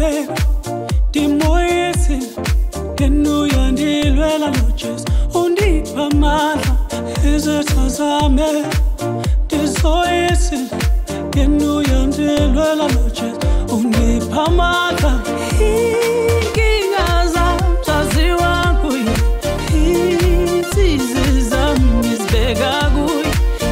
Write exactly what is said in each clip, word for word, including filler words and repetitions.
ye dimoyesi enu yandilwela lojes undi pamala ezethazame disoyesi enu yandilwela lojes undi pamala ingingaza zaziwa kuye insizizam izbega kuye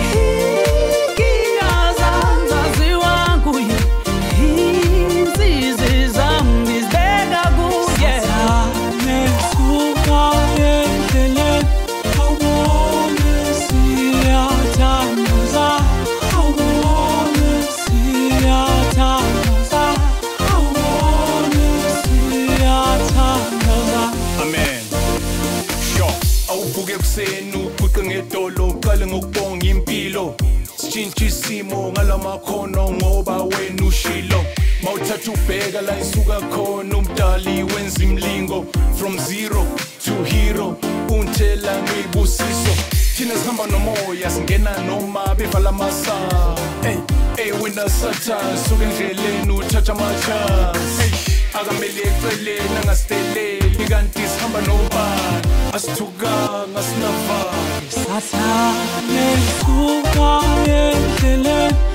Senu kutengedolo kale ngokubonga impilo sitshintsha isimo ngalamakhono ngoba wena ushilo mawuthatha ubheka la isuka khona umdali wenza imlingo from zero to hero untela ngibusiso thina sihamba nomoya singena noma bevala masa hey hey wena satha suka endleleni uthatha amachance akamele eceleni angasiteleli kanti sihamba nobani asithukanga sinava Sathane suka endleleni